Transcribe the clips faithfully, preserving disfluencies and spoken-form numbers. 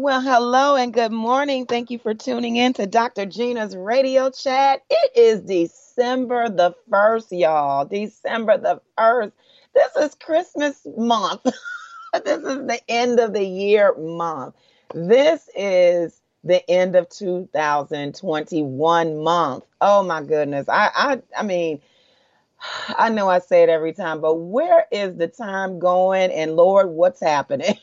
Well, hello and good morning. Thank you for tuning in to doctor Gina's radio chat. It is December the first, y'all. December the first. This is Christmas month. This is the end of the year month. This is the end of two thousand twenty-one month. Oh my goodness. I I I mean, I know I say it every time, but where is the time going? And Lord, what's happening?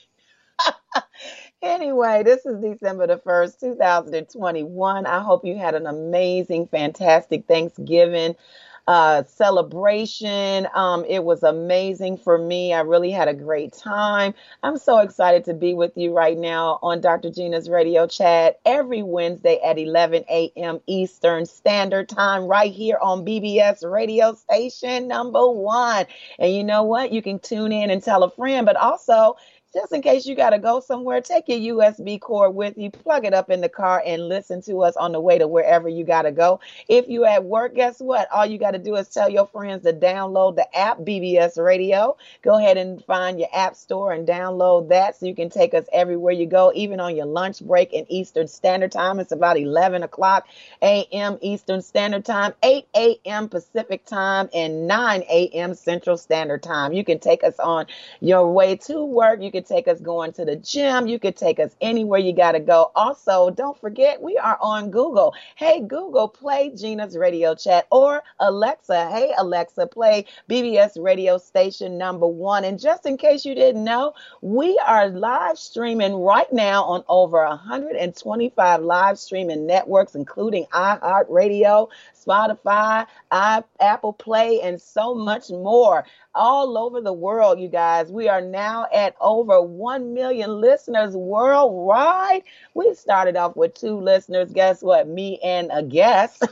Anyway, this is December the first, two thousand twenty-one. I hope you had an amazing, fantastic Thanksgiving uh, celebration. Um, it was amazing for me. I really had a great time. I'm so excited to be with you right now on doctor Gina's radio chat every Wednesday at eleven a.m. Eastern Standard Time right here on B B S radio station number one. And you know what? You can tune in and tell a friend, but also just in case you got to go somewhere, take your U S B cord with you, plug it up in the car, and listen to us on the way to wherever you got to go. If you at work, guess what? All you got to do is tell your friends to download the app, B B S Radio. Go ahead and find your app store and download that so you can take us everywhere you go, even on your lunch break in Eastern Standard Time. It's about eleven o'clock a m. Eastern Standard Time, eight a.m. Pacific Time, and nine a.m. Central Standard Time. You can take us on your way to work. You can take us going to the gym. You could take us anywhere you got to go. Also, don't forget, we are on Google. Hey, Google, play Gina's radio chat, or Alexa. Hey, Alexa, play B B S radio station number one. And just in case you didn't know, we are live streaming right now on over one hundred twenty-five live streaming networks, including iHeartRadio, Spotify, I, Apple Play, and so much more. All over the world, you guys. We are now at over one million listeners worldwide. We started off with two listeners. Guess what? Me and a guest.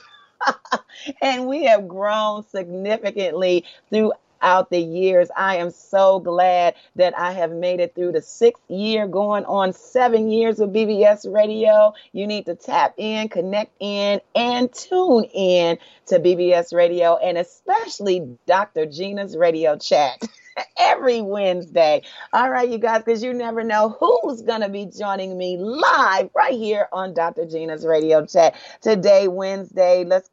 And we have grown significantly through out the years. I am so glad that I have made it through the sixth year, going on seven years with B B S Radio. You need to tap in, connect in, and tune in to B B S Radio, and especially doctor Gina's radio chat every Wednesday. All right, you guys, because you never know who's going to be joining me live right here on doctor Gina's radio chat today, Wednesday. Let's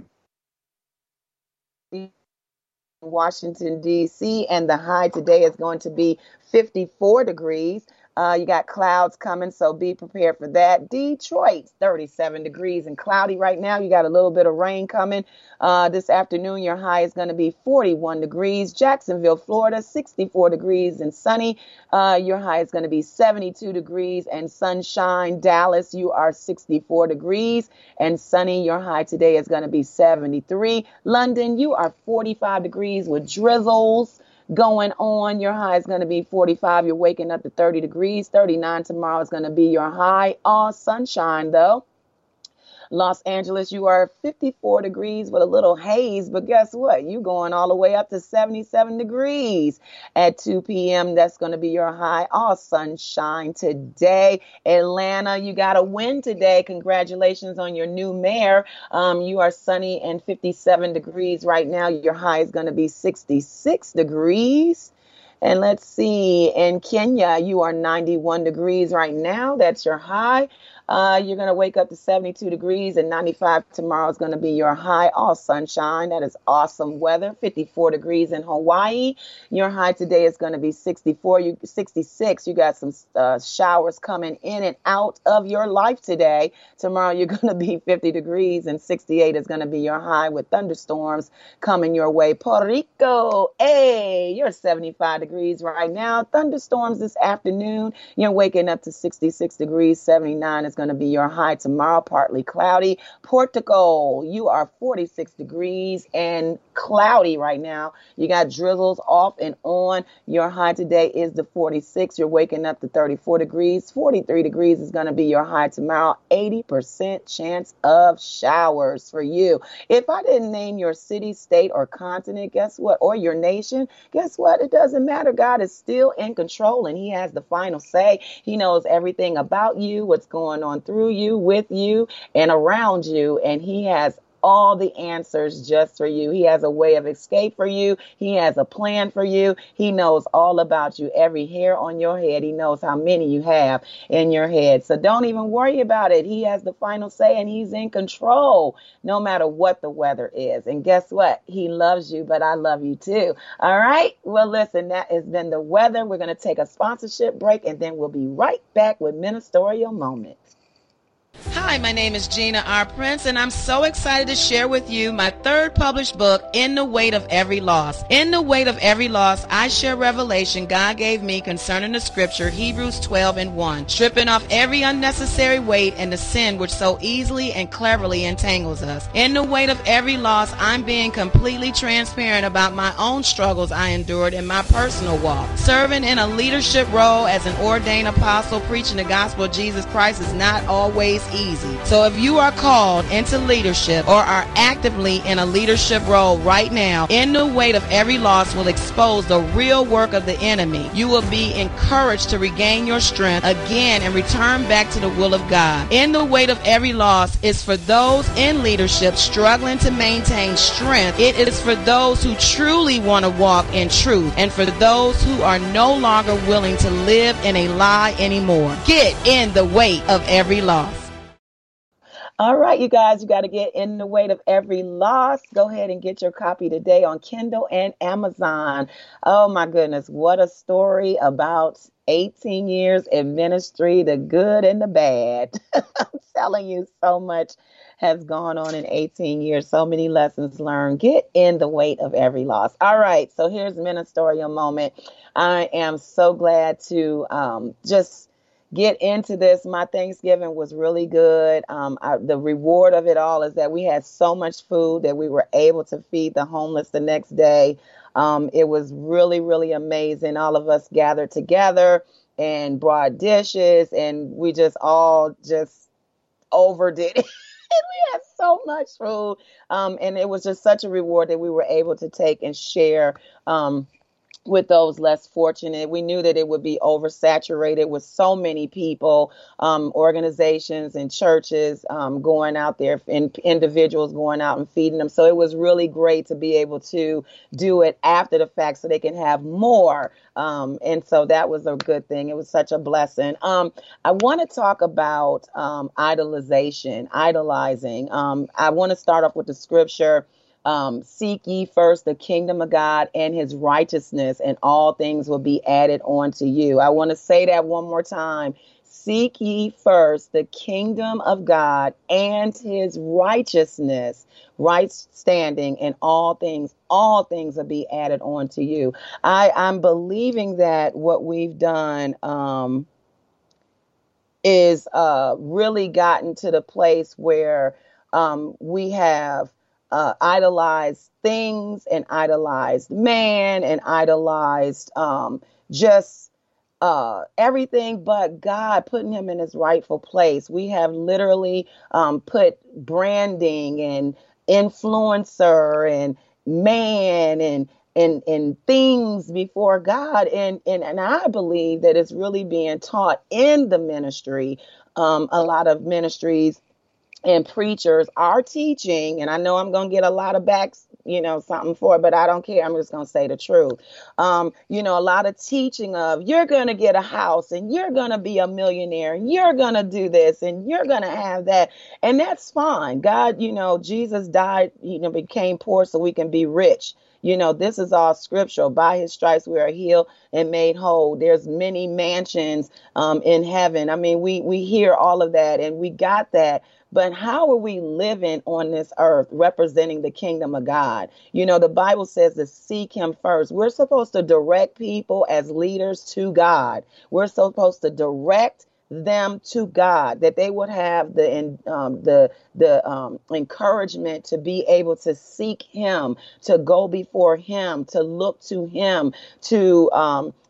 Washington, D C, and the high today is going to be fifty-four degrees. Uh, you got clouds coming, so be prepared for that. Detroit, thirty-seven degrees and cloudy right now. You got a little bit of rain coming uh, this afternoon. Your high is going to be forty-one degrees. Jacksonville, Florida, sixty-four degrees and sunny. Uh, your high is going to be seventy-two degrees and sunshine. Dallas, you are sixty-four degrees and sunny. Your high today is going to be seventy-three. London, you are forty-five degrees with drizzles going on. Your high is going to be forty-five. You're waking up to thirty degrees. thirty-nine tomorrow is going to be your high. All sunshine, though. Los Angeles, you are fifty-four degrees with a little haze, but guess what? You going all the way up to seventy-seven degrees at two p.m. That's going to be your high. All sunshine today. Atlanta, you got a win today. Congratulations on your new mayor. Um, you are sunny and fifty-seven degrees right now. Your high is going to be sixty-six degrees. And let's see, in Kenya, you are ninety-one degrees right now. That's your high. Uh, you're going to wake up to seventy-two degrees, and ninety-five tomorrow is going to be your high. All sunshine. That is awesome weather. fifty-four degrees in Hawaii. Your high today is going to be sixty-four, you, sixty-six. You got some uh, showers coming in and out of your life today. Tomorrow you're going to be fifty degrees, and sixty-eight is going to be your high with thunderstorms coming your way. Puerto Rico, hey, you're seventy-five degrees right now. Thunderstorms this afternoon. You're waking up to sixty-six degrees. seventy-nine is going to be your high tomorrow, partly cloudy. Portugal, you are forty-six degrees and cloudy right now. You got drizzles off and on. Your high today is the forty-six. You're waking up to thirty-four degrees. forty-three degrees is going to be your high tomorrow. eighty percent chance of showers for you. If I didn't name your city, state, or continent, guess what? Or your nation, guess what? It doesn't matter. God is still in control, and he has the final say. He knows everything about you, what's going on through you, with you, and around you, and he has all the answers just for you. He has a way of escape for you. He has a plan for you. He knows all about you, every hair on your head. He knows how many you have in your head. So don't even worry about it. He has the final say and he's in control no matter what the weather is. And guess what? He loves you, but I love you too. All right. Well, listen, that has been the weather. We're going to take a sponsorship break and then we'll be right back with Ministerial Moments. Hi, my name is Gina R. Prince, and I'm so excited to share with you my third published book, In the Weight of Every Loss. In the Weight of Every Loss, I share revelation God gave me concerning the scripture, Hebrews twelve and one, stripping off every unnecessary weight and the sin which so easily and cleverly entangles us. In the weight of every loss, I'm being completely transparent about my own struggles I endured in my personal walk. Serving in a leadership role as an ordained apostle preaching the gospel of Jesus Christ is not always easy. So if you are called into leadership or are actively in a leadership role right now, In the Weight of Every Loss will expose the real work of the enemy. You will be encouraged to regain your strength again and return back to the will of God. In the Weight of Every Loss is for those in leadership struggling to maintain strength. It is for those who truly want to walk in truth and for those who are no longer willing to live in a lie anymore. Get in the weight of every loss. All right, you guys, you got to get In the Weight of Every Loss. Go ahead and get your copy today on Kindle and Amazon. Oh, my goodness. What a story about eighteen years in ministry, the good and the bad. I'm telling you, so much has gone on in eighteen years. So many lessons learned. Get in the weight of every loss. All right, so here's Ministerial Moment. I am so glad to um, just get into this. My Thanksgiving was really good. Um, I, the reward of it all is that we had so much food that we were able to feed the homeless the next day. Um, it was really, really amazing. All of us gathered together and brought dishes, and we just all just overdid it. We had so much food, um, and it was just such a reward that we were able to take and share um, with those less fortunate. We knew that it would be oversaturated with so many people, um, organizations and churches um, going out there and individuals going out and feeding them. So it was really great to be able to do it after the fact so they can have more. Um, and so that was a good thing. It was such a blessing. Um, I want to talk about um, idolization, idolizing. Um, I want to start off with the scripture. Um, seek ye first the kingdom of God and his righteousness, and all things will be added on to you. I want to say that one more time. Seek ye first the kingdom of God and his righteousness, right standing, and all things, all things will be added on to you. I, I'm believing that what we've done um, is uh, really gotten to the place where um, we have Uh, idolized things and idolized man and idolized um, just uh, everything but God, putting him in his rightful place. We have literally um, put branding and influencer and man and and and things before God. And, and, and I believe that it's really being taught in the ministry. Um, a lot of ministries and preachers are teaching, and I know I'm going to get a lot of backs, you know, something for it, but I don't care. I'm just going to say the truth. Um, you know, a lot of teaching of you're going to get a house and you're going to be a millionaire and you're going to do this and you're going to have that. And that's fine. God, you know, Jesus died, you know, became poor so we can be rich. You know, this is all scriptural. By his stripes, we are healed and made whole. There's many mansions um, in heaven. I mean, we we hear all of that and we got that. But how are we living on this earth representing the kingdom of God? You know, the Bible says to seek him first. We're supposed to direct people as leaders to God. We're supposed to direct them to God, that they would have the um, the the um, encouragement to be able to seek him, to go before him, to look to him, to um,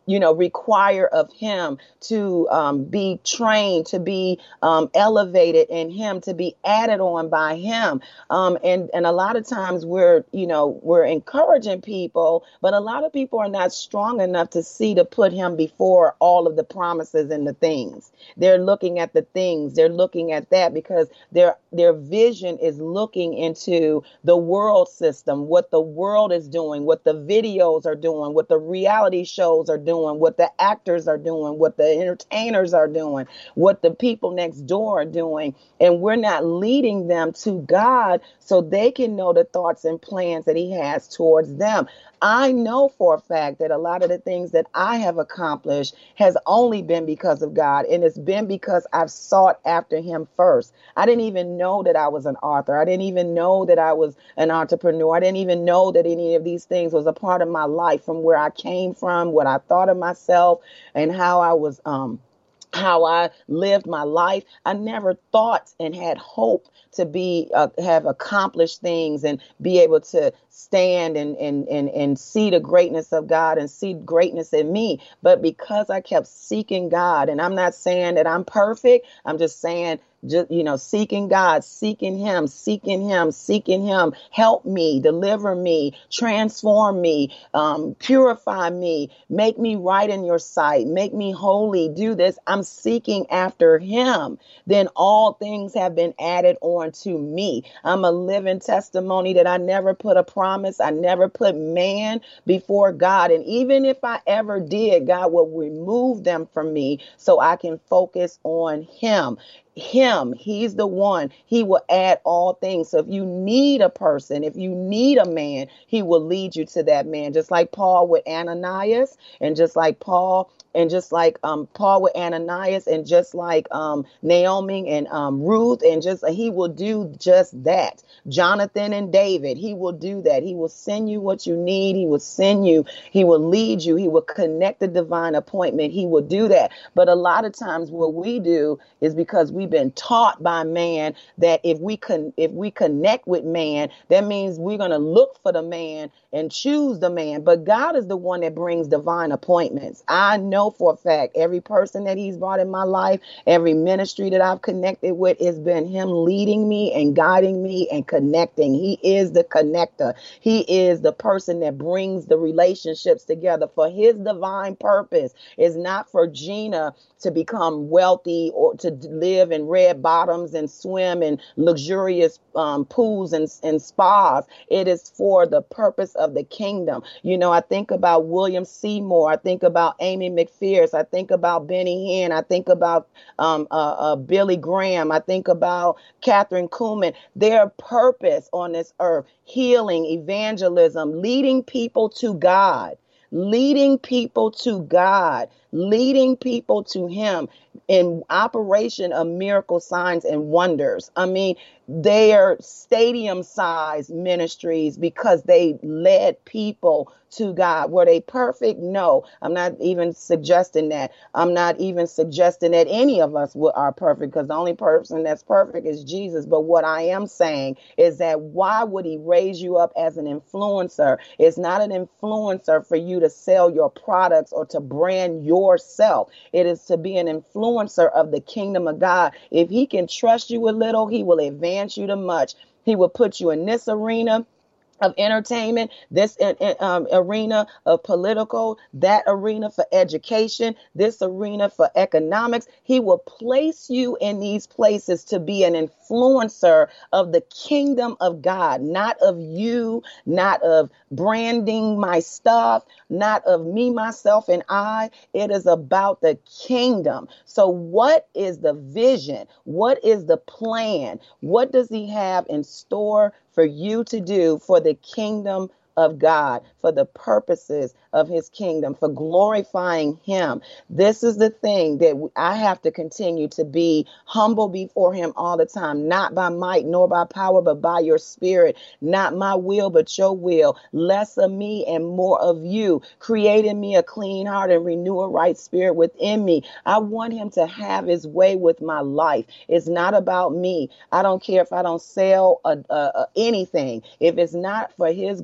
you know, require of him to um, be trained, to be um, elevated in him, to be added on by him. Um, and, and a lot of times we're, you know, we're encouraging people, but a lot of people are not strong enough to see to put him before all of the promises and the things. They're looking at the things, they're looking at that because their their vision is looking into the world system, what the world is doing, what the videos are doing, what the reality shows are doing, what the actors are doing, what the entertainers are doing, what the people next door are doing. And we're not leading them to God so they can know the thoughts and plans that he has towards them. I know for a fact that a lot of the things that I have accomplished has only been because of God. And it's been because I've sought after him first. I didn't even know that I was an author. I didn't even know that I was an entrepreneur. I didn't even know that any of these things was a part of my life, from where I came from, what I thought of myself, and how I was, um, how I lived my life. I never thought and had hope to be, uh, have accomplished things and be able to stand and, and, and, and see the greatness of God and see greatness in me. But because I kept seeking God, and I'm not saying that I'm perfect, I'm just saying, just, you know, seeking God, seeking him, seeking him, seeking him, help me, deliver me, transform me, um, purify me, make me right in your sight, make me holy, do this. I'm seeking after him. Then all things have been added on to me. I'm a living testimony that I never put a promise. I never put man before God. And even if I ever did, God will remove them from me so I can focus on him. Him, he's the one. He will add all things. So if you need a person, if you need a man, he will lead you to that man. Just like Paul with Ananias, and just like Paul, and just like um, Paul with Ananias, and just like um, Naomi and um, Ruth, and just he will do just that. Jonathan and David, he will do that. He will send you what you need. He will send you. He will lead you. He will connect the divine appointment. He will do that. But a lot of times, what we do is because we've been taught by man that if we can, if we connect with man, that means we're going to look for the man and choose the man. But God is the one that brings divine appointments. I know for a fact every person that he's brought in my life, every ministry that I've connected with, has been him leading me and guiding me and connecting. He is the connector. He is the person that brings the relationships together for his divine purpose. It's not for Gina to become wealthy or to live in red bottoms and swim in luxurious um, pools and, and spas. It is for the purpose of the kingdom. You know, I think about William Seymour. I think about Amy McPherson. I think about Benny Hinn. I think about um, uh, uh, Billy Graham. I think about Catherine Kuhlman. Their purpose on this earth, healing, evangelism, leading people to God. Leading people to God, leading people to him in operation of miracle signs and wonders. I mean, they are stadium sized ministries because they led people to God. Were they perfect? No, I'm not even suggesting that. I'm not even suggesting that any of us are perfect, because the only person that's perfect is Jesus. But what I am saying is that why would he raise you up as an influencer? It's not an influencer for you to sell your products or to brand yourself. It is to be an influencer of the kingdom of God. If he can trust you a little, he will advance you to much. He will put you in this arena of entertainment, this um, arena of political, that arena for education, this arena for economics. He will place you in these places to be an influencer of the kingdom of God, not of you, not of branding my stuff, not of me, myself, and I. It is about the kingdom. So what is the vision? What is the plan? What does he have in store for you to do for the kingdom of God, for the purposes of his kingdom, for glorifying him? This is the thing that I have to continue to be humble before him all the time, not by might nor by power, but by your spirit. Not my will, but your will. Less of me and more of you. Create in me a clean heart and renew a right spirit within me. I want him to have his way with my life. It's not about me. I don't care if I don't sell a, a, a anything. If it's not for his glory,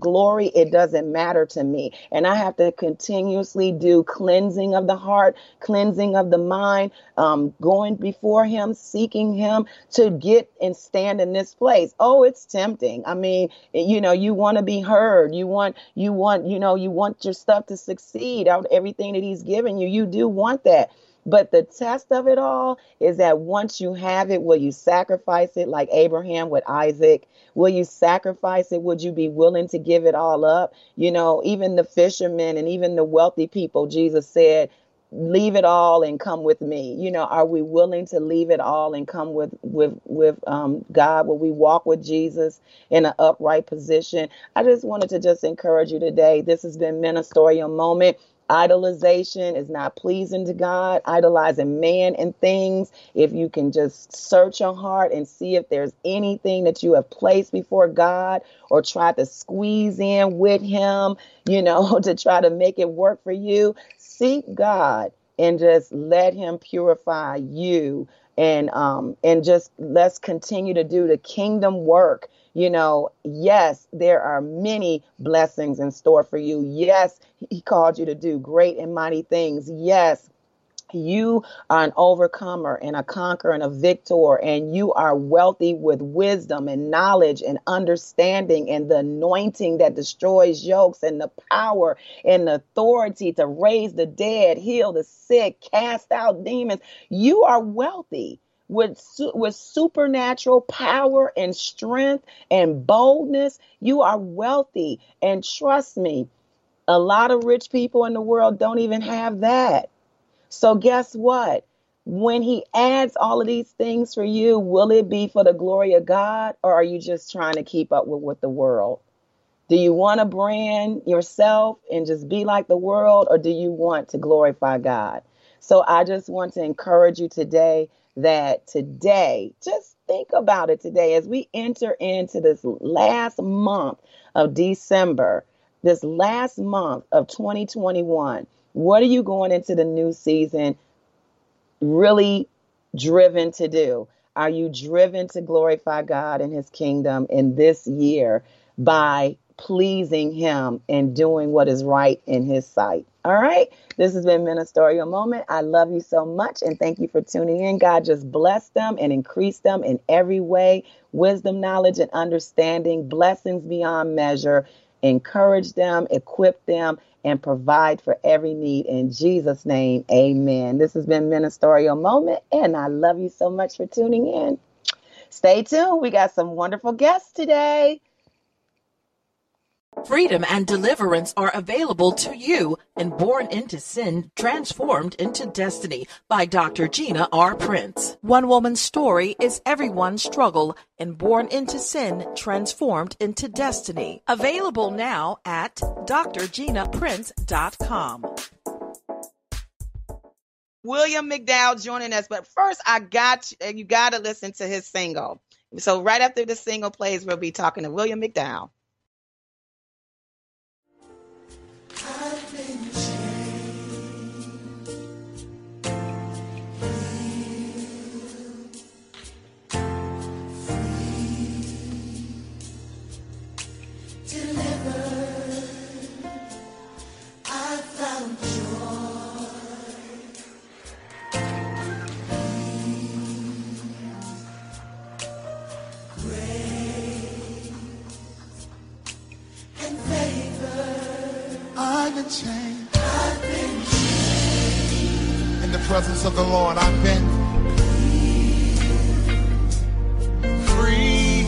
glory, it doesn't matter to me. And I have to continuously do cleansing of the heart, cleansing of the mind, um, going before him, seeking him to get and stand in this place. Oh, it's tempting. I mean, you know, you want to be heard. You want, you want, you know, you want your stuff to succeed out everything that he's given you. You do want that. But the test of it all is that once you have it, will you sacrifice it like Abraham with Isaac? Will you sacrifice it? Would you be willing to give it all up? You know, even the fishermen and even the wealthy people, Jesus said, leave it all and come with me. You know, are we willing to leave it all and come with with with um, God? Will we walk with Jesus in an upright position? I just wanted to just encourage you today. This has been Ministerial Moment. Idolization is not pleasing to God. Idolizing man and things. If you can just search your heart and see if there's anything that you have placed before God or tried to squeeze in with him, you know, to try to make it work for you, seek God and just let him purify you. And um and just let's continue to do the kingdom work. You know, yes, there are many blessings in store for you. Yes, he called you to do great and mighty things. Yes, you are an overcomer and a conqueror and a victor, and you are wealthy with wisdom and knowledge and understanding and the anointing that destroys yokes and the power and the authority to raise the dead, heal the sick, cast out demons. You are wealthy with, with supernatural power and strength and boldness. You are wealthy. And trust me, a lot of rich people in the world don't even have that. So guess what? When he adds all of these things for you, will it be for the glory of God, or are you just trying to keep up with, with the world? Do you want to brand yourself and just be like the world, or do you want to glorify God? So I just want to encourage you today that today, just think about it today as we enter into this last month of December, this last month of twenty twenty-one. What are you going into the new season really driven to do? Are you driven to glorify God and his kingdom in this year by pleasing him and doing what is right in his sight? All right. This has been Ministerial Moment. I love you so much and thank you for tuning in. God just bless them and increase them in every way. Wisdom, knowledge, and understanding, blessings beyond measure. Encourage them, equip them, and provide for every need. In Jesus' name, amen. This has been Ministerial Moment, and I love you so much for tuning in. Stay tuned. We got some wonderful guests today. Freedom and deliverance are available to you in Born into Sin, Transformed into Destiny by Doctor Gina R. Prince. One woman's story is everyone's struggle in Born into Sin, Transformed into Destiny. Available now at d r gina prince dot com. William McDowell joining us. But first, I got you got to listen to his single. So right after the single plays, we'll be talking to William McDowell. I've been changed, free, delivered. I found joy, grace, and favor. I've been changed. I've been changed. In the presence of the Lord, I've been free,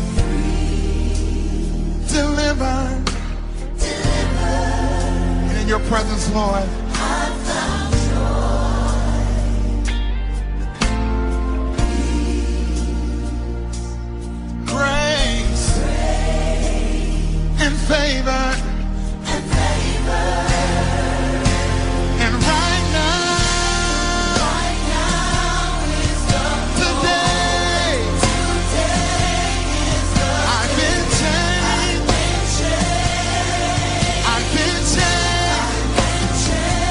free. Delivered. Delivered. And in your presence, Lord, I found joy, peace, grace, grace, and favor. And right now, right now is the today, today is the I've been changed, I've been changed, I've been changed,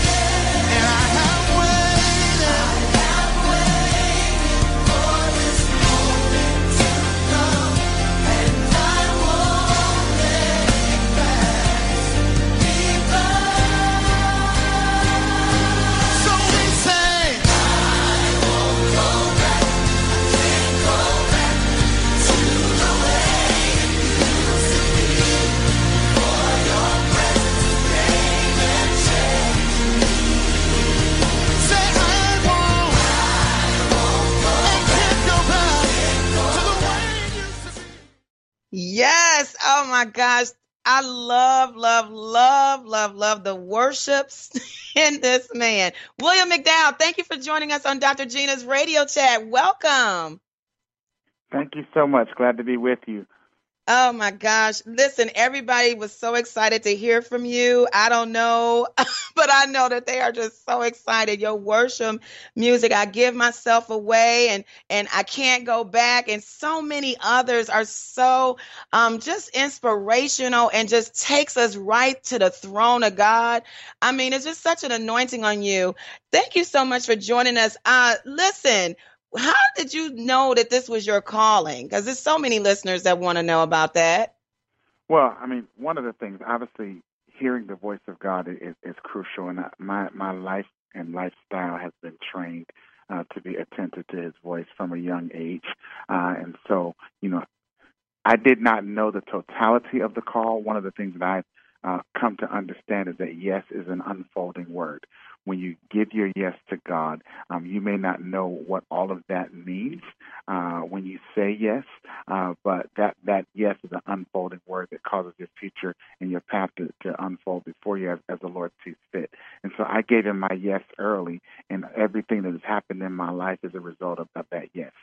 Oh my gosh. I love, love, love, love, love the worships in this man. William McDowell, thank you for joining us on Doctor Gina's radio chat. Welcome. Thank you so much. Glad to be with you. Oh my gosh. Listen, everybody was so excited to hear from you. I don't know, but I know that they are just so excited. Your worship music, I Give Myself Away, and and I Can't Go Back, and so many others are so um just inspirational and just takes us right to the throne of God. I mean, it's just such an anointing on you. Thank you so much for joining us. Uh listen, how did you know that this was your calling? Because there's so many listeners that want to know about that. Well, I mean, one of the things, obviously, hearing the voice of God is, is crucial, and my my life and lifestyle has been trained uh, to be attentive to His voice from a young age, uh, and so, you know, I did not know the totality of the call. One of the things that I've uh, come to understand is that yes is an unfolding word. When you give your yes to God, um, you may not know what all of that means uh, when you say yes, uh, but that, that yes is an unfolding word that causes your future and your path to, to unfold before you as, as the Lord sees fit. And so I gave Him my yes early, and everything that has happened in my life is a result of, of that yes.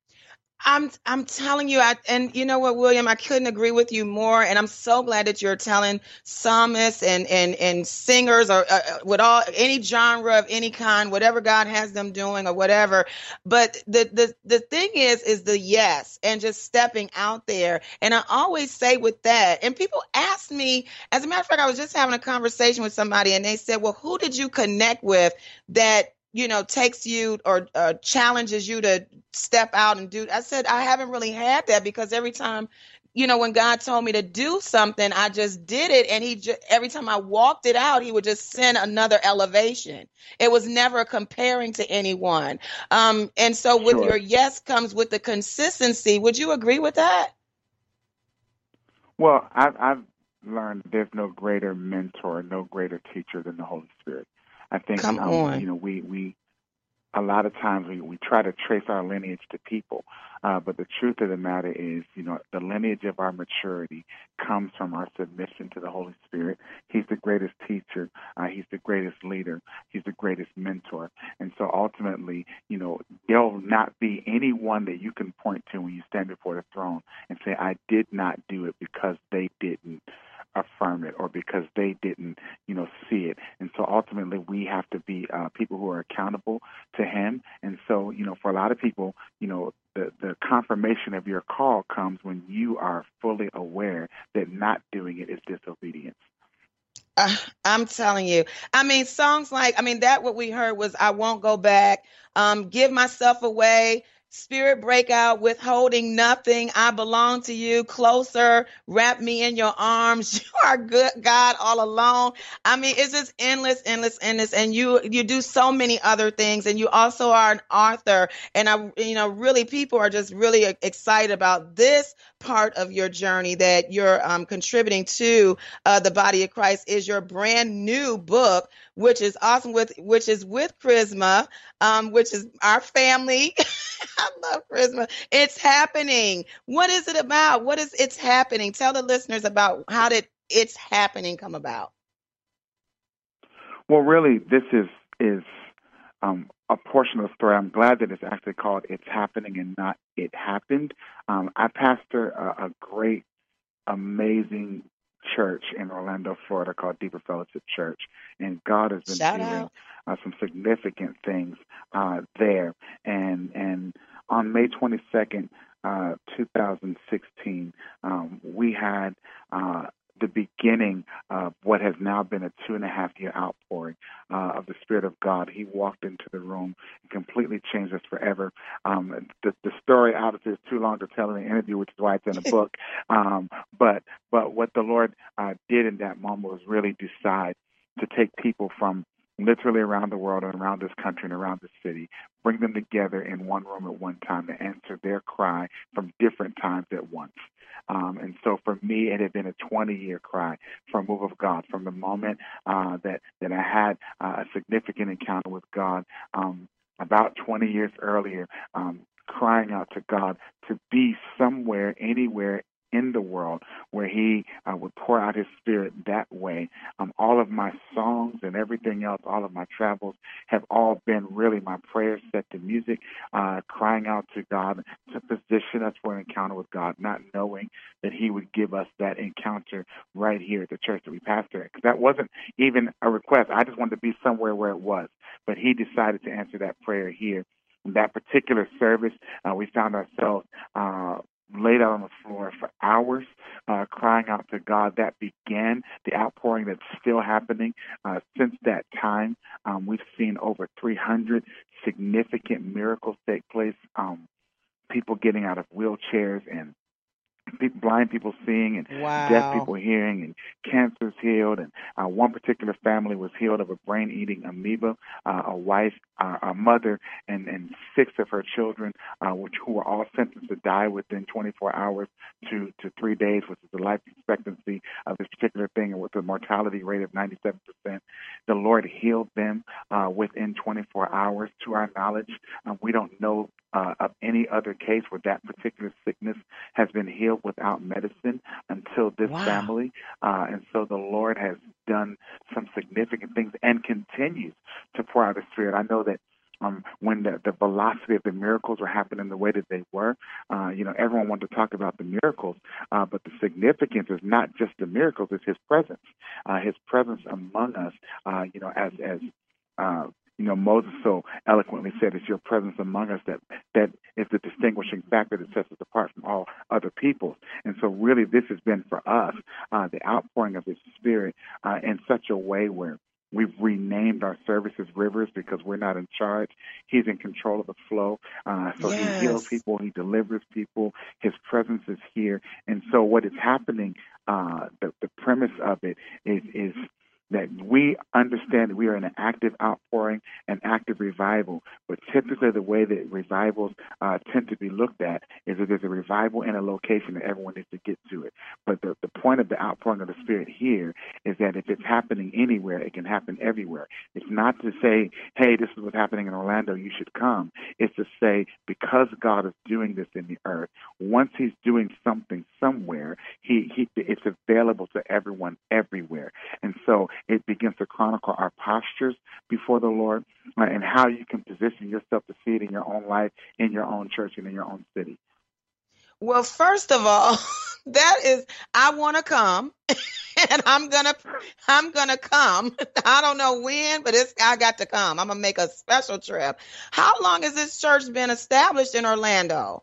I'm I'm telling you, I, and you know what, William, I couldn't agree with you more. And I'm so glad that you're telling psalmists and and and singers, or uh, with all any genre of any kind, whatever God has them doing or whatever. But the the the thing is, is the yes and just stepping out there. And I always say with that, and people ask me, as a matter of fact, I was just having a conversation with somebody, and they said, "Well, who did you connect with that?" you know, takes you or uh, challenges you to step out and do. I said, I haven't really had that, because every time, you know, when God told me to do something, I just did it. And he just, every time I walked it out, he would just send another elevation. It was never comparing to anyone. Um, and so with Sure. your yes comes with the consistency. Would you agree with that? Well, I've, I've learned there's no greater mentor, no greater teacher than the Holy Spirit. I think, Come um, on. you know, we, we a lot of times we, we try to trace our lineage to people, uh, but the truth of the matter is, you know, the lineage of our maturity comes from our submission to the Holy Spirit. He's the greatest teacher. Uh, he's the greatest leader. He's the greatest mentor. And so ultimately, you know, there'll not be anyone that you can point to when you stand before the throne and say, I did not do it because they didn't affirm it or because they didn't, you know, see it. And so ultimately we have to be uh, people who are accountable to Him. And so, you know, for a lot of people, you know, the, the confirmation of your call comes when you are fully aware that not doing it is disobedience. Uh, I'm telling you. I mean, songs like, I mean, that what we heard was I Won't Go Back, um, Give Myself Away, Spirit Breakout, Withholding Nothing, I Belong to You, Closer, Wrap Me in Your Arms, You Are Good, God, All Alone. I mean, it's just endless, endless, endless. And you you do so many other things. And you also are an author. And, I, you know, really people are just really excited about this part of your journey that you're um, contributing to uh, the body of Christ is your brand new book, which is awesome, with which is with Charisma, um, which is our family. I love Charisma. It's Happening. What is it about? What is It's Happening? Tell the listeners about how did It's Happening come about. Well, really, this is is um, a portion of the story. I'm glad that it's actually called It's Happening and not It Happened. Um, I pastor a, a great, amazing church in Orlando, Florida called Deeper Fellowship Church, and God has been Shout doing out. uh, some significant things uh, there. And and on May twenty-second, uh, two thousand sixteen, um, we had uh, the beginning of what has now been a two and a half year outpouring uh, of the Spirit of God. He walked into the room and completely changed us forever. Um, the, the story obviously is too long to tell in an interview, which is why it's in a book. Um, but but what the Lord uh, did in that moment was really decide to take people from literally around the world and around this country and around this city, bring them together in one room at one time to answer their cry from different times at once. Um, and so for me, it had been a twenty-year cry for a move of God. From the moment uh, that, that I had uh, a significant encounter with God um, about twenty years earlier, um, crying out to God to be somewhere, anywhere, in the world where he uh, would pour out his spirit that way. Um, all of my songs and everything else, all of my travels have all been really my prayers set to music, uh, crying out to God to position us for an encounter with God, not knowing that he would give us that encounter right here at the church that we pastor at. Because that wasn't even a request. I just wanted to be somewhere where it was. But he decided to answer that prayer here. In that particular service, uh, we found ourselves uh, laid out on the floor for hours, uh, crying out to God. That began the outpouring that's still happening. Uh, since that time, um, we've seen over three hundred significant miracles take place, um, people getting out of wheelchairs and people, blind people seeing and Wow. deaf people hearing, and cancers healed. And uh, one particular family was healed of a brain-eating amoeba. Uh, a wife, uh, a mother, and, and six of her children, uh, which who were all sentenced to die within twenty-four hours to, to three days, which is the life expectancy of this particular thing, and with a mortality rate of ninety-seven percent. The Lord healed them uh, within twenty-four hours. To our knowledge, um, we don't know Uh, of any other case where that particular sickness has been healed without medicine until this Wow. family. Uh, and so the Lord has done some significant things and continues to pour out His Spirit. I know that um, when the, the velocity of the miracles were happening the way that they were, uh, you know, everyone wanted to talk about the miracles, uh, but the significance is not just the miracles, it's His presence. Uh, his presence among us, uh, you know, as, as uh, You know, Moses so eloquently said, it's your presence among us that, that is the distinguishing factor that sets us apart from all other peoples. And so really this has been for us, uh, the outpouring of His Spirit uh, in such a way where we've renamed our services Rivers because we're not in charge. He's in control of the flow. Uh, so Yes. He heals people. He delivers people. His presence is here. And so what is happening, uh, the, the premise of it is, is that we understand that we are in an active outpouring and active revival. But typically the way that revivals uh, tend to be looked at is that there's a revival in a location and everyone needs to get to it. But the, the point of the outpouring of the Spirit here is that if it's happening anywhere, it can happen everywhere. It's not to say, hey, this is what's happening in Orlando, you should come. It's to say, because God is doing this in the earth, once He's doing something somewhere, he, he it's available to everyone everywhere. And so it begins to chronicle our postures before the Lord uh, and how you can position yourself to see it in your own life, in your own church, and in your own city. Well, first of all, that is, I want to come, and I'm gonna, I'm gonna come. I don't know when, but it's, I got to come. I'm gonna make a special trip. How long has this church been established in Orlando?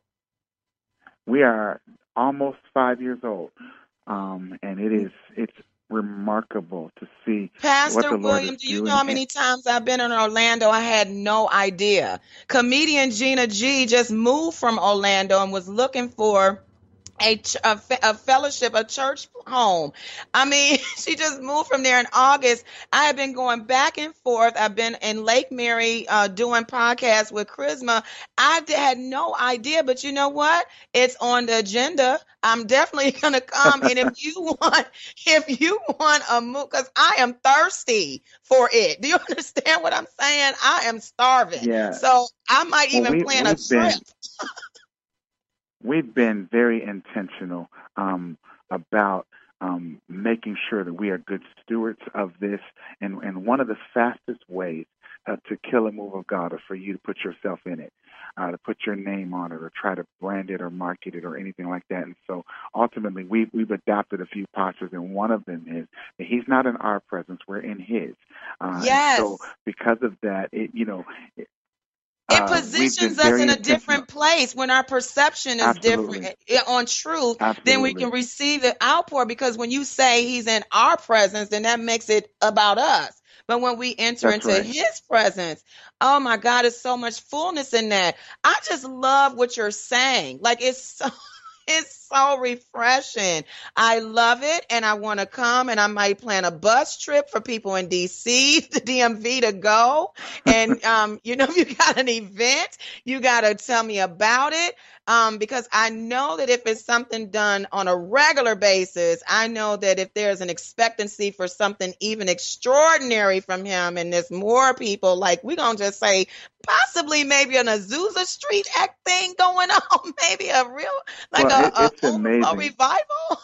We are almost five years old, um, and it is, it's remarkable to see Pastor what the Lord William, is do you doing. know how many times I've been in Orlando? I had no idea. Comedian Gina G just moved from Orlando and was looking for a, ch- a, fe- a fellowship, a church home. I mean, she just moved from there in August. I have been going back and forth. I've been in Lake Mary uh, doing podcasts with Charisma. I d- had no idea, but you know what? It's on the agenda. I'm definitely going to come. And if you want, if you want a move, because I am thirsty for it. Do you understand what I'm saying? I am starving. Yeah. So I might Well, even we, plan a we've been, trip. we've been very intentional um, about um, making sure that we are good stewards of this. And, and one of the fastest ways uh, to kill a move of God is for you to put yourself in it, uh, to put your name on it or try to brand it or market it or anything like that. And so ultimately we've, we've adopted a few postures, and one of them is that He's not in our presence, we're in His. Uh, Yes. And so because of that, it, you know, it, It uh, positions us us in a different place when our perception is Absolutely. different eh, on truth. Absolutely. Then we can receive the outpour, because when you say He's in our presence, then that makes it about us. But when we enter That's into right. His presence, oh my God, there's so much fullness in that. I just love what you're saying. Like, it's so it's so refreshing. I love it, and I want to come, and I might plan a bus trip for people in D C, the D M V to go. And, um, you know, if you got an event, you got to tell me about it. Um, because I know that if it's something done on a regular basis, I know that if there's an expectancy for something even extraordinary from him, and there's more people, like we're going to just say, possibly maybe an Azusa Street act thing going on, maybe a real, like Well, a, it, a it's overflow amazing. revival.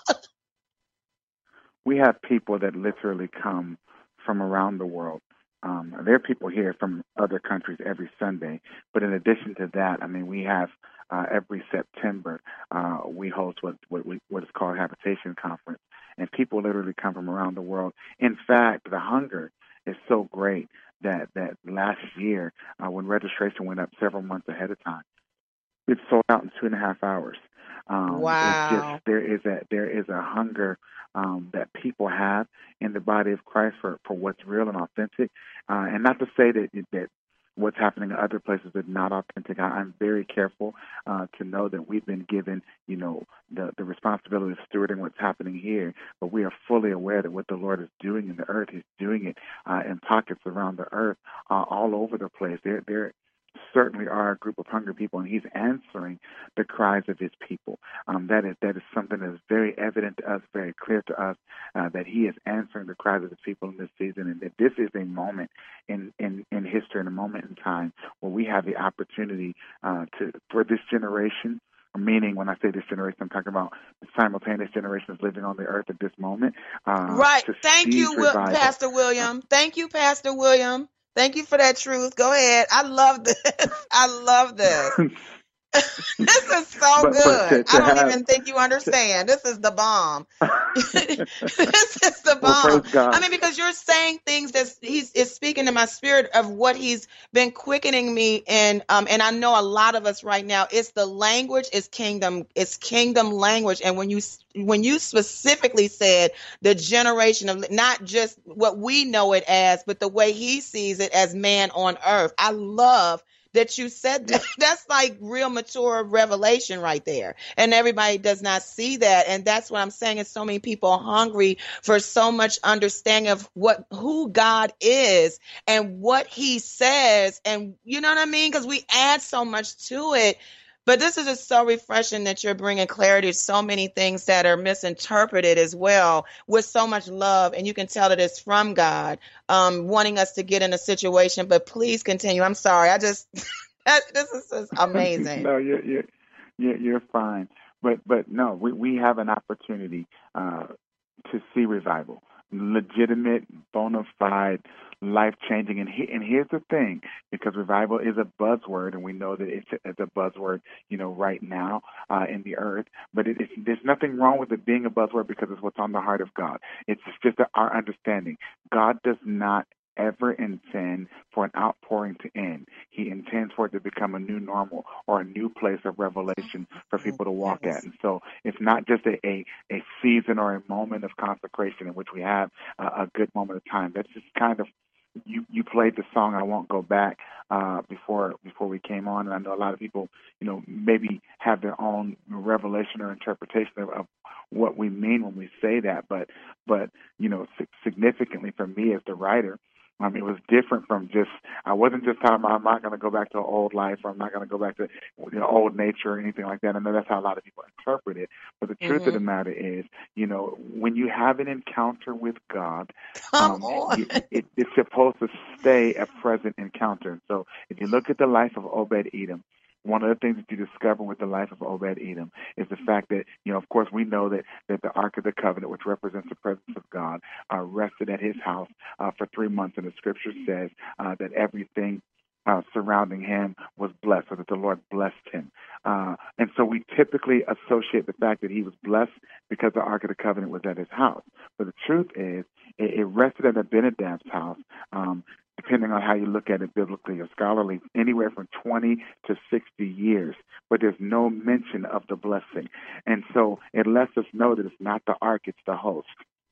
We have people that literally come from around the world. Um, there are people here from other countries every Sunday. But in addition to that, I mean, we have uh, every September uh, we host what what, we, what is called Habitation Conference, and people literally come from around the world. In fact, the hunger is so great that that last year, uh, when registration went up several months ahead of time, it sold out in two and a half hours. Um, it's Wow. just there is a there is a hunger um, that people have in the body of Christ for, for what's real and authentic, uh, and not to say that that what's happening in other places is not authentic. I, I'm very careful uh, to know that we've been given, you know, the the responsibility of stewarding what's happening here, but we are fully aware that what the Lord is doing in the earth, He's doing it uh, in pockets around the earth, uh, all over the place. There there certainly are a group of hungry people, and He's answering the cries of His people. Um, that is that is something that is very evident to us, very clear to us, uh, that He is answering the cries of His people in this season, and that this is a moment in, in, in history and a moment in time where we have the opportunity uh, to for this generation. Meaning, when I say this generation, I'm talking about the simultaneous generations living on the earth at this moment. Uh, Right. to Thank seize you, Wil- revival. Pastor Uh, William. Thank you, Pastor William. Thank you for that truth. Go ahead. I love this. I love this. This is so but but good. to, I to don't have even think you understand. This is the bomb. This is the well, praise bomb. I God. mean, because you're saying things that he's is speaking to my spirit of what he's been quickening me in. Um, and I know a lot of us right now, it's the language, it's kingdom, it's kingdom language. And when you when you specifically said the generation of not just what we know it as, but the way he sees it as man on earth, I love that you said that. Yeah. That's like real mature revelation right there. And everybody does not see that. And that's what I'm saying is so many people are hungry for so much understanding of what who God is and what he says. And you know what I mean? Because we add so much to it. But this is just so refreshing that you're bringing clarity to so many things that are misinterpreted as well with so much love. And you can tell that it's from God, um, wanting us to get in a situation. But please continue. I'm sorry. I just, this is just amazing. No, you're, you're, you're, you're fine. But, but no, we, we have an opportunity uh, to see revival, legitimate, bona fide, life-changing. And, he, and here's the thing, because revival is a buzzword, and we know that it's a, it's a buzzword, you know, right now uh, in the earth. But it, it's, there's nothing wrong with it being a buzzword because it's what's on the heart of God. It's just our understanding. God does not ever intend for an outpouring to end. He intends for it to become a new normal or a new place of revelation for people to walk Yes. at. And so it's not just a, a, a season or a moment of consecration in which we have a, a good moment of time. That's just kind of, you, you played the song I Won't Go Back uh, before before we came on, and I know a lot of people, you know, maybe have their own revelation or interpretation of, of what we mean when we say that. But, but you know, significantly for me as the writer, Um, it was different from just, I wasn't just talking about I'm not going to go back to an old life, or I'm not going to go back to, you know, old nature or anything like that. I know that's how a lot of people interpret it. But the truth Mm-hmm. of the matter is, you know, when you have an encounter with God, Come um, on. you, it, it's supposed to stay a present encounter. So if you look at the life of Obed-Edom, one of the things that you discover with the life of Obed-Edom is the fact that, you know, of course, we know that, that the Ark of the Covenant, which represents the presence of God, uh, rested at his house uh, for three months. And the scripture says uh, that everything uh, surrounding him was blessed, or that the Lord blessed him. Uh, and so we typically associate the fact that he was blessed because the Ark of the Covenant was at his house. But the truth is, it, it rested at Abinadab's house. Um, depending on how you look at it biblically or scholarly, anywhere from twenty to sixty years. But there's no mention of the blessing. And so it lets us know that it's not the ark, it's the host.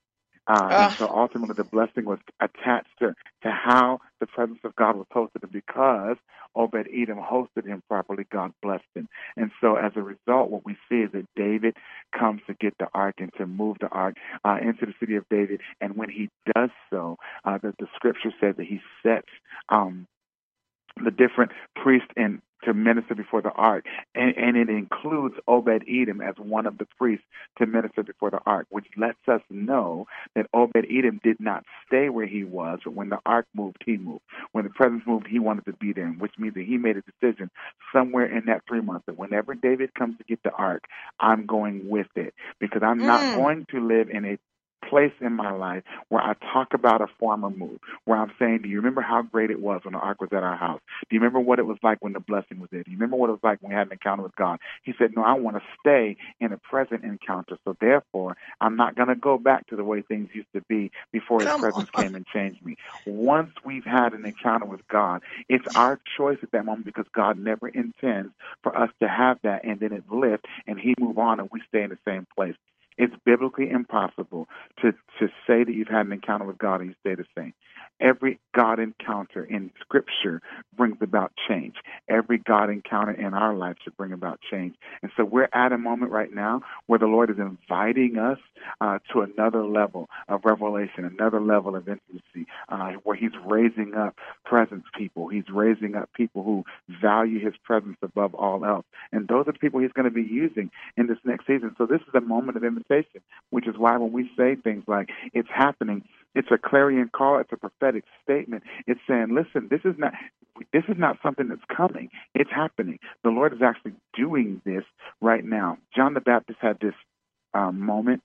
Uh, and so ultimately the blessing was attached to, to how the presence of God was hosted. And because Obed-Edom hosted him properly, God blessed him. And so as a result, what we see is that David comes to get the ark and to move the ark uh, into the city of David. And when he does so, uh, the, the scripture says that he sets um, the different priests in to minister before the ark, and, and it includes Obed-Edom as one of the priests to minister before the ark, which lets us know that Obed-Edom did not stay where he was, but when the ark moved, he moved. When the presence moved, he wanted to be there, which means that he made a decision somewhere in that three months that whenever David comes to get the ark, I'm going with it, because I'm mm. not going to live in a place in my life where I talk about a former move, where I'm saying, do you remember how great it was when the ark was at our house? Do you remember what it was like when the blessing was there? Do you remember what it was like when we had an encounter with God? He said, no, I want to stay in a present encounter. So therefore, I'm not going to go back to the way things used to be before His Come presence on. came and changed me. Once we've had an encounter with God, it's our choice at that moment, because God never intends for us to have that and then it lift and He move on and we stay in the same place. It's biblically impossible to, to say that you've had an encounter with God and you stay the same. Every God encounter in Scripture brings about change. Every God encounter in our life should bring about change. And so we're at a moment right now where the Lord is inviting us uh, to another level of revelation, another level of intimacy, uh, where He's raising up presence people. He's raising up people who value His presence above all else. And those are the people He's going to be using in this next season. So this is a moment of invitation, which is why when we say things like, it's happening, it's a clarion call. It's a prophetic statement. It's saying, listen, this is not this is not something that's coming. It's happening. The Lord is actually doing this right now. John the Baptist had this um, moment.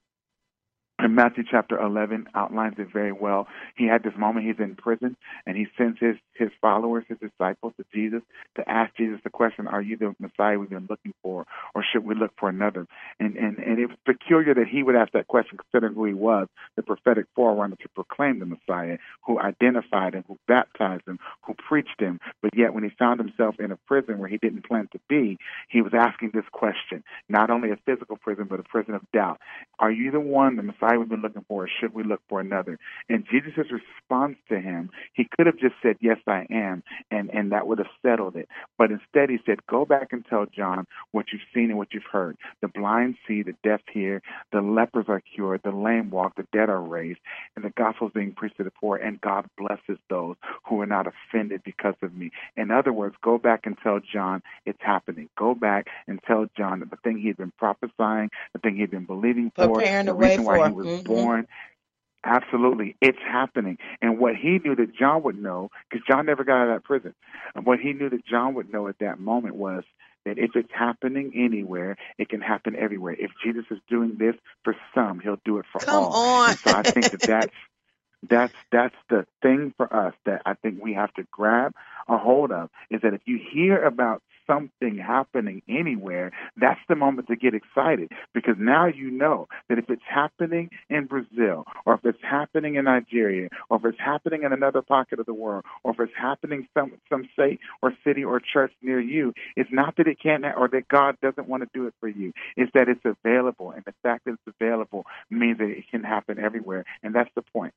And Matthew chapter eleven outlines it very well. He had this moment. He's in prison, and he sends his, his followers, his disciples, to Jesus to ask Jesus the question, are you the Messiah we've been looking for, or should we look for another? And, and, and it was peculiar that he would ask that question, considering who he was, the prophetic forerunner to proclaim the Messiah, who identified him, who baptized him, who preached him. But yet when he found himself in a prison where he didn't plan to be, he was asking this question, not only a physical prison, but a prison of doubt. Are you the one, the Messiah we've been looking for, or should we look for another? And Jesus' response to him, he could have just said, yes, I am, and, and that would have settled it. But instead he said, go back and tell John what you've seen and what you've heard. The blind see, the deaf hear, the lepers are cured, the lame walk, the dead are raised, and the gospel is being preached to the poor, and God blesses those who are not offended because of me. In other words, go back and tell John it's happening. Go back and tell John that the thing he'd been prophesying, the thing he'd been believing for, Preparing the the way reason why for. he was Mm-hmm. born. Absolutely. It's happening. And what he knew that John would know, because John never got out of that prison, and what he knew that John would know at that moment was that if it's happening anywhere, it can happen everywhere. If Jesus is doing this for some, He'll do it for Come all. on. And so I think that that's, that's, that's the thing for us that I think we have to grab a hold of, is that if you hear about something happening anywhere, that's the moment to get excited, because now you know that if it's happening in Brazil, or if it's happening in Nigeria, or if it's happening in another pocket of the world, or if it's happening some some state or city or church near you, it's not that it can't, or that God doesn't want to do it for you. It's that it's available, and the fact that it's available means that it can happen everywhere, and that's the point.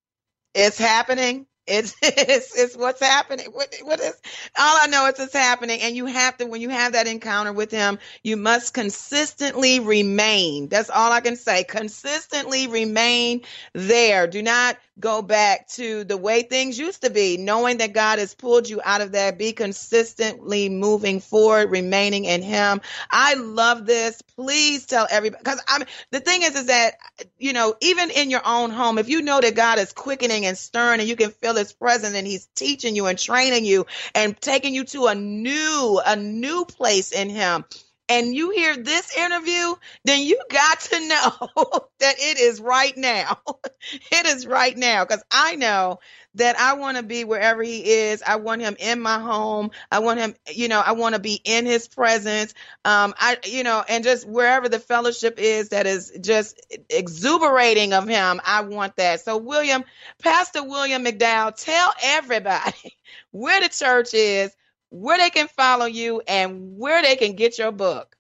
It's happening. It's, it's it's what's happening. What what is? All I know is it's happening, and you have to. When you have that encounter with Him, you must consistently remain. That's all I can say. Consistently remain there. Do not go back to the way things used to be. Knowing that God has pulled you out of that, be consistently moving forward, remaining in Him. I love this. Please tell everybody, because I'm. The thing is, is that you know, even in your own home, if you know that God is quickening and stirring, and you can feel His presence, and He's teaching you and training you and taking you to a new, a new place in Him, and you hear this interview, then you got to know that it is right now. It is right now, because I know that I want to be wherever He is. I want Him in my home. I want Him, you know, I want to be in His presence. Um, I, you know, and just wherever the fellowship is that is just exuberating of Him, I want that. So William, Pastor William McDowell, tell everybody where the church is, where they can follow you, and where they can get your book.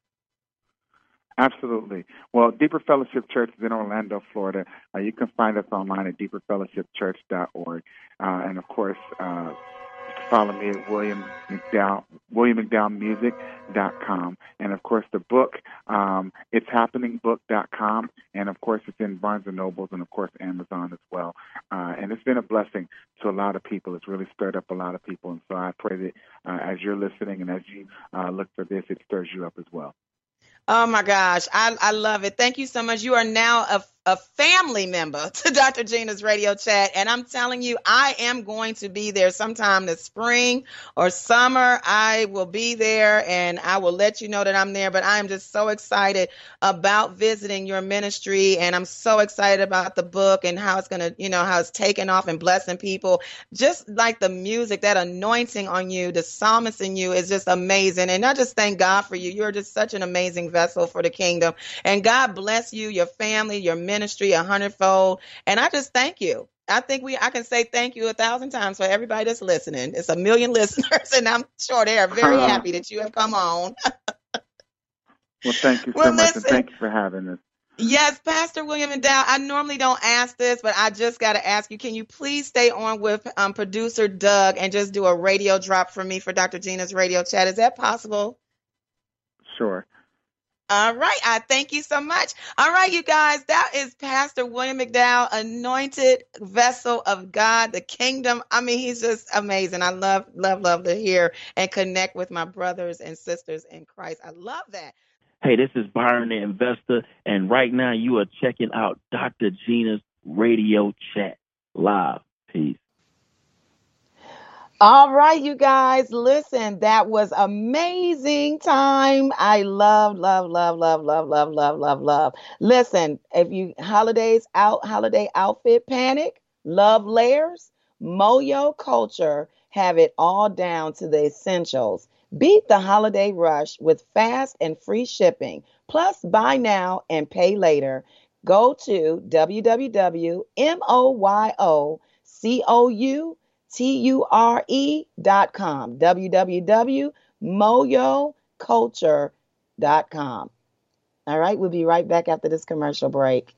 Absolutely. Well, Deeper Fellowship Church is in Orlando, Florida. Uh, you can find us online at deeper fellowship church dot org. Uh, and, of course, uh, follow me at William McDowell, William McDowell Music dot com. And, of course, the book, um, it's happening book dot com. And, of course, it's in Barnes and Nobles and, of course, Amazon as well. Uh, and it's been a blessing to a lot of people. It's really stirred up a lot of people. And so I pray that uh, as you're listening and as you uh, look for this, it stirs you up as well. Oh, my gosh. I, I love it. Thank you so much. You are now a, a family member to Doctor Gina's Radio Chat. And I'm telling you, I am going to be there sometime this spring or summer. I will be there and I will let you know that I'm there. But I am just so excited about visiting your ministry. And I'm so excited about the book and how it's going to, you know, how it's taking off and blessing people. Just like the music, that anointing on you, the psalmist in you is just amazing. And I just thank God for you. You're just such an amazing vessel for the kingdom. And God bless you, your family, your ministry a hundredfold. And I just thank you. I think we I can say thank you a thousand times for everybody that's listening. It's a million listeners, and I'm sure they are very uh, happy that you have come on. Well, thank you so well, much, listen, and thank you for having us. Yes, Pastor William McDowell, I normally don't ask this, but I just got to ask you, can you please stay on with um, producer Doug and just do a radio drop for me for Doctor Gina's Radio Chat? Is that possible? Sure. All right. I thank you so much. All right, you guys, that is Pastor William McDowell, anointed vessel of God, the kingdom. I mean, he's just amazing. I love, love, love to hear and connect with my brothers and sisters in Christ. I love that. Hey, this is Byron the Investor, and right now you are checking out Doctor Gina's Radio Chat live. Peace. All right, you guys, listen, that was amazing time. I love, love, love, love, love, love, love, love, love. Listen, if you holidays out, holiday outfit panic, love layers, Moyo Culture have it all down to the essentials. Beat the holiday rush with fast and free shipping, plus buy now and pay later. Go to w w w dot moyo culture T U R E dot com, w w w dot moyo culture dot com. All right, we'll be right back after this commercial break.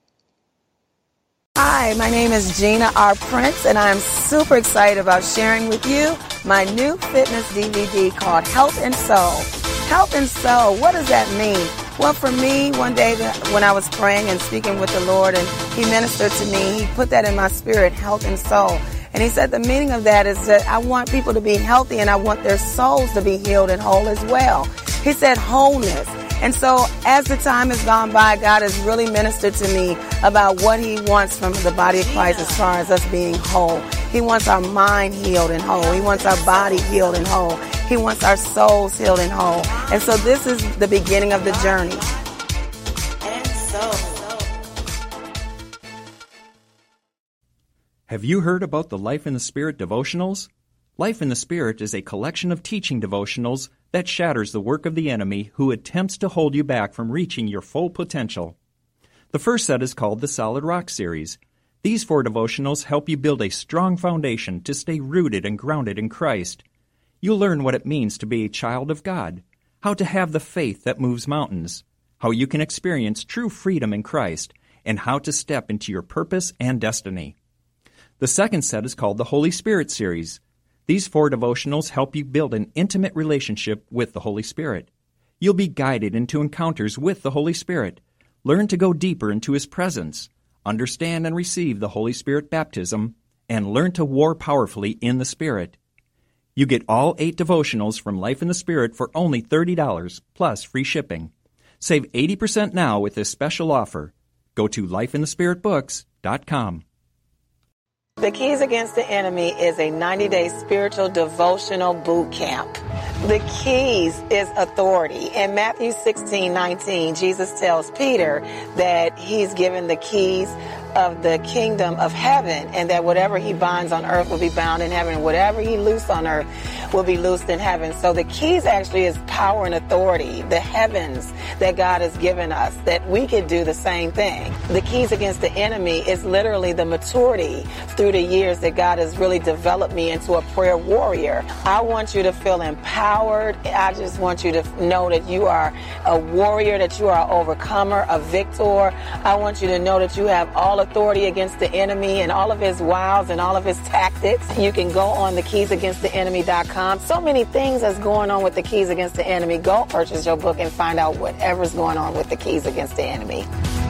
Hi, my name is Gina R. Prince, and I'm super excited about sharing with you my new fitness D V D called Health and Soul. Health and Soul, what does that mean? Well, for me, one day when I was praying and speaking with the Lord, and he ministered to me, he put that in my spirit, health and soul. And he said the meaning of that is that I want people to be healthy and I want their souls to be healed and whole as well. He said wholeness. And so as the time has gone by, God has really ministered to me about what he wants from the body of Christ as far as us being whole. He wants our mind healed and whole. He wants our body healed and whole. He wants our souls healed and whole. And so this is the beginning of the journey. And so... Have you heard about the Life in the Spirit devotionals? Life in the Spirit is a collection of teaching devotionals that shatters the work of the enemy who attempts to hold you back from reaching your full potential. The first set is called the Solid Rock Series. These four devotionals help you build a strong foundation to stay rooted and grounded in Christ. You'll learn what it means to be a child of God, how to have the faith that moves mountains, how you can experience true freedom in Christ, and how to step into your purpose and destiny. The second set is called the Holy Spirit Series. These four devotionals help you build an intimate relationship with the Holy Spirit. You'll be guided into encounters with the Holy Spirit, learn to go deeper into His presence, understand and receive the Holy Spirit baptism, and learn to war powerfully in the Spirit. You get all eight devotionals from Life in the Spirit for only thirty dollars, plus free shipping. Save eighty percent now with this special offer. Go to life in the spirit books dot com. The Keys Against the Enemy is a ninety-day spiritual devotional boot camp. The keys is authority. In Matthew sixteen nineteen, Jesus tells Peter that he's given the keys of the kingdom of heaven, and that whatever he binds on earth will be bound in heaven, and whatever he loose on earth will be loosed in heaven. So the keys actually is power and authority, the heavens that God has given us, that we could do the same thing. The keys against the enemy is literally the maturity through the years that God has really developed me into a prayer warrior. I want you to feel empowered. I just want you to know that you are a warrior, that you are an overcomer, a victor. I want you to know that you have all authority against the enemy and all of his wiles and all of his tactics. You can go on the keys against the enemy dot com. So many things that's going on with the Keys Against the Enemy. Go purchase your book and find out whatever's going on with the Keys Against the Enemy.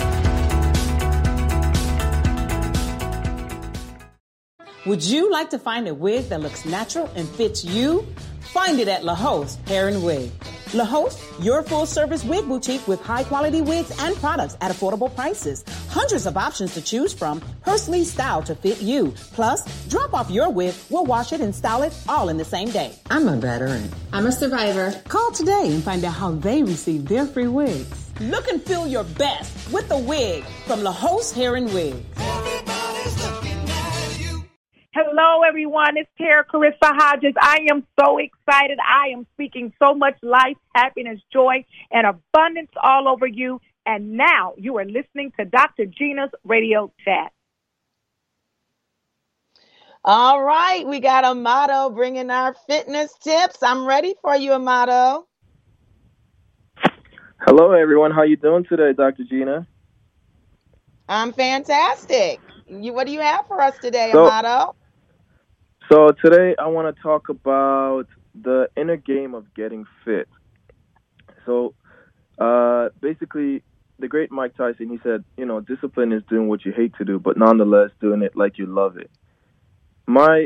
Would you like to find a wig that looks natural and fits you? Find it at La Hoste Hair and Wig. La Hoste, your full-service wig boutique with high-quality wigs and products at affordable prices. Hundreds of options to choose from, personally styled to fit you. Plus, drop off your wig, we'll wash it and style it all in the same day. I'm a veteran. I'm a survivor. Call today and find out how they receive their free wigs. Look and feel your best with a wig from La Hoste Hair and Wig. Hello, everyone. It's Tara Carissa Hodges. I am so excited. I am speaking so much life, happiness, joy, and abundance all over you. And now you are listening to Doctor Gina's Radio Chat. All right. We got Amato bringing our fitness tips. I'm ready for you, Amato. Hello, everyone. How you doing today, Doctor Gina? I'm fantastic. You, what do you have for us today, so, Amato? So today I want to talk about the inner game of getting fit. So uh, basically, the great Mike Tyson, he said, you know, discipline is doing what you hate to do, but nonetheless doing it like you love it. My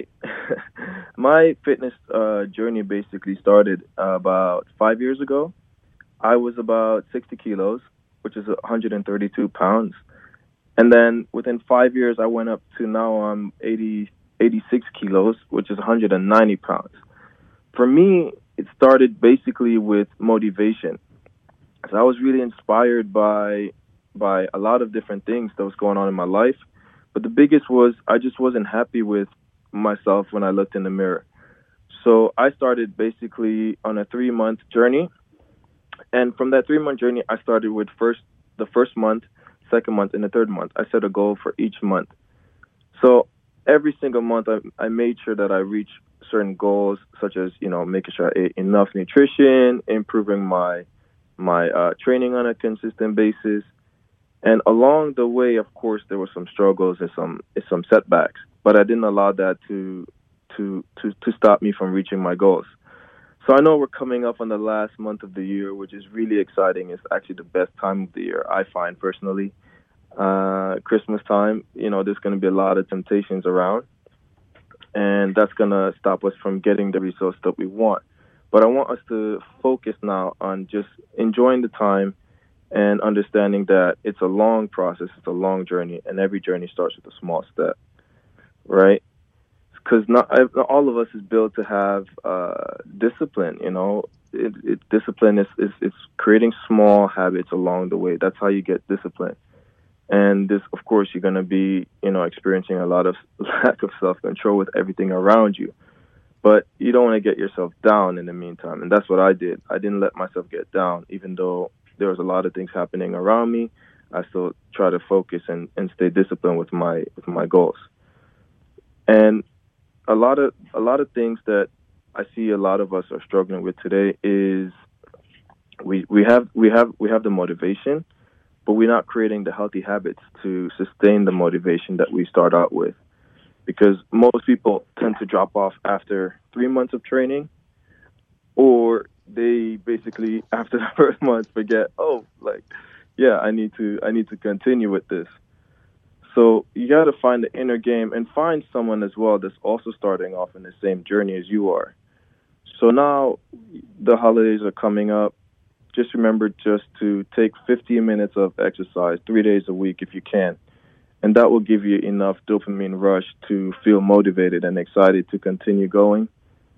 my fitness uh, journey basically started uh, about five years ago. I was about sixty kilos, which is one hundred thirty-two pounds. And then within five years, I went up to now I'm eighty, eighty-six kilos, which is one hundred ninety pounds. For me, it started basically with motivation. So I was really inspired by by a lot of different things that was going on in my life. But the biggest was I just wasn't happy with myself when I looked in the mirror. So I started basically on a three-month journey. And from that three-month journey, I started with first the first month, second month, and the third month. I set a goal for each month. So every single month, I, I made sure that I reach certain goals, such as, you know, making sure I ate enough nutrition, improving my my uh, training on a consistent basis. And along the way, of course, there were some struggles and some and some setbacks, but I didn't allow that to to to to stop me from reaching my goals. So I know we're coming up on the last month of the year, which is really exciting. It's actually the best time of the year, I find personally. Uh, Christmas time, you know, there's going to be a lot of temptations around, and that's going to stop us from getting the results that we want. But I want us to focus now on just enjoying the time and understanding that it's a long process, it's a long journey, and every journey starts with a small step, right? Because not, not all of us is built to have uh, discipline, you know. It, it, discipline is, is it's creating small habits along the way. That's how you get discipline. And this, of course, you're going to be, you know, experiencing a lot of lack of self-control with everything around you. But you don't want to get yourself down in the meantime. And that's what I did. I didn't let myself get down, even though there was a lot of things happening around me. I still try to focus and, and stay disciplined with my with my goals. And a lot of a lot of things that I see a lot of us are struggling with today is we we have we have we have the motivation, but we're not creating the healthy habits to sustain the motivation that we start out with. Because most people tend to drop off after three months of training, or they basically after the first month forget, oh, like, yeah, I need to I need to continue with this. So you got to find the inner game and find someone as well that's also starting off in the same journey as you are. So now the holidays are coming up. Just remember just to take fifteen minutes of exercise three days a week if you can. And that will give you enough dopamine rush to feel motivated and excited to continue going.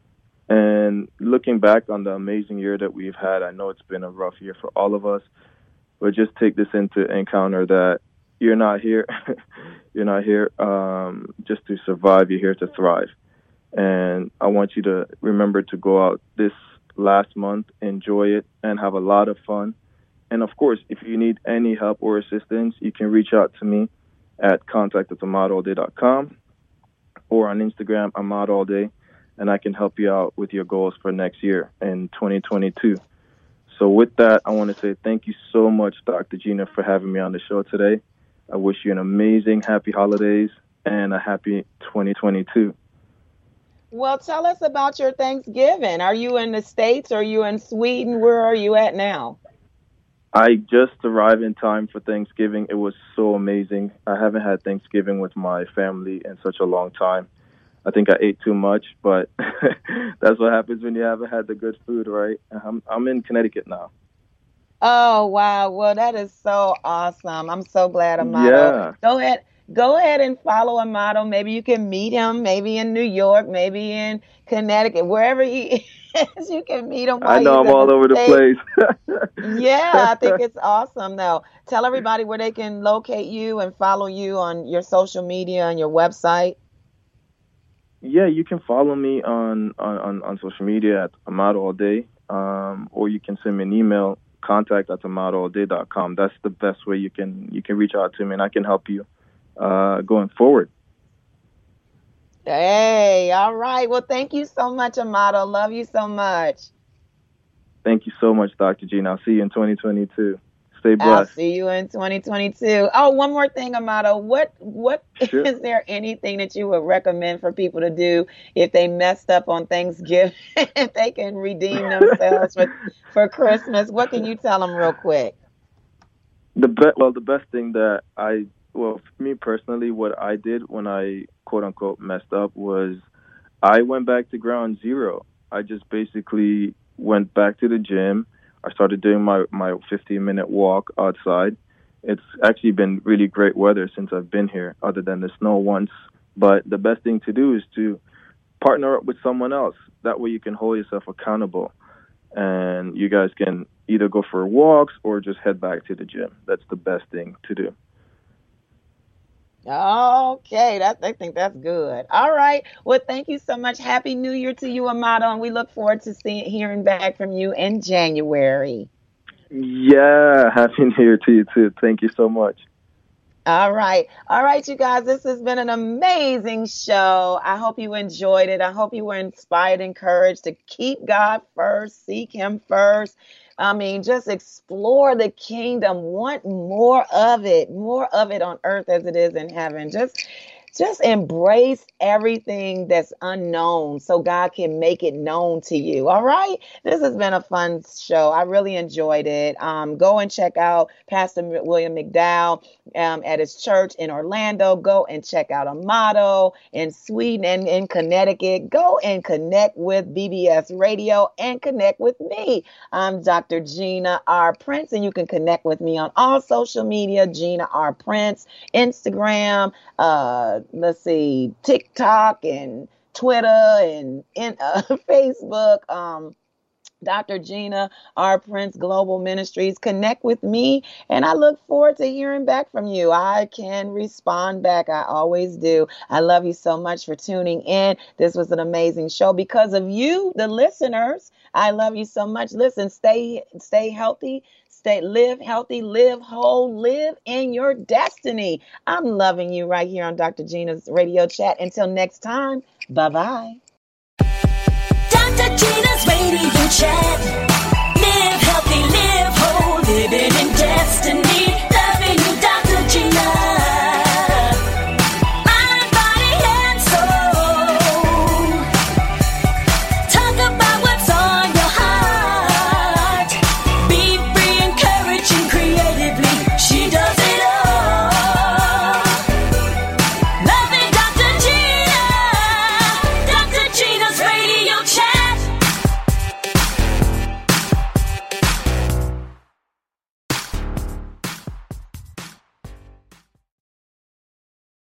And looking back on the amazing year that we've had, I know it's been a rough year for all of us, but just take this into encounter that you're not here. You're not here um, just to survive. You're here to thrive. And I want you to remember to go out this last month, enjoy it, and have a lot of fun. And, of course, if you need any help or assistance, you can reach out to me at contact at ahmad all day dot com or on Instagram, Ahmad All Day, and I can help you out with your goals for next year in twenty twenty-two. So with that, I want to say thank you so much, Doctor Gina, for having me on the show today. I wish you an amazing, happy holidays and a happy twenty twenty-two. Well, tell us about your Thanksgiving. Are you in the States? Are you in Sweden? Where are you at now? I just arrived in time for Thanksgiving. It was so amazing. I haven't had Thanksgiving with my family in such a long time. I think I ate too much, but that's what happens when you haven't had the good food, right? I'm, I'm in Connecticut now. Oh, wow. Well, that is so awesome. I'm so glad, Amado. Yeah. Go ahead. Go ahead and follow Amado. Maybe you can meet him, maybe in New York, maybe in Connecticut, wherever he is, you can meet him. I know I'm all over the place. Yeah, I think it's awesome, though. Tell everybody where they can locate you and follow you on your social media and your website. Yeah, you can follow me on, on, on social media at Ahmad All Day, um, or you can send me an email, contact at ahmad all day dot com. That's the best way you can you can reach out to me, and I can help you uh, going forward. Hey, all right. Well, thank you so much, Amado. Love you so much. Thank you so much, Doctor Gina. I'll see you in twenty twenty-two. Stay blessed. I'll see you in twenty twenty-two. Oh, one more thing, Amado. What, what Sure. Is there anything that you would recommend for people to do if they messed up on Thanksgiving, if they can redeem themselves for, for Christmas? What can you tell them real quick? The be- well, the best thing that I, well, for me personally, what I did when I quote unquote messed up was I went back to ground zero. I just basically went back to the gym. I started doing my, my fifteen minute walk outside. It's actually been really great weather since I've been here, other than the snow once. But the best thing to do is to partner up with someone else. That way you can hold yourself accountable. And you guys can either go for walks or just head back to the gym. That's the best thing to do. Okay, that, I think that's good. All right. Well, thank you so much. Happy New Year to you, Amado, and we look forward to seeing, hearing back from you in January. Yeah, Happy New Year to you, too. Thank you so much. All right. All right, you guys, this has been an amazing show. I hope you enjoyed it. I hope you were inspired, encouraged to keep God first, seek him first. I mean, just explore the kingdom, want more of it, more of it on earth as it is in heaven. Just Just embrace everything that's unknown so God can make it known to you. All right. This has been a fun show. I really enjoyed it. Um, go and check out Pastor William McDowell um, at his church in Orlando. Go and check out Amado in Sweden and in Connecticut. Go and connect with B B S Radio and connect with me. I'm Doctor Gina R. Prince, and you can connect with me on all social media, Gina R. Prince, Instagram, uh, let's see, TikTok and Twitter and, and uh, Facebook, um, Doctor Gina R. Prince Global Ministries. Connect with me, and I look forward to hearing back from you. I can respond back. I always do. I love you so much for tuning in. This was an amazing show because of you, the listeners. I love you so much. Listen, stay, stay healthy. Stay, live healthy, live whole, live in your destiny. I'm loving you right here on Doctor Gina's Radio Chat. Until next time, bye-bye. Doctor Gina's Radio Chat. Live healthy, live whole, living in destiny.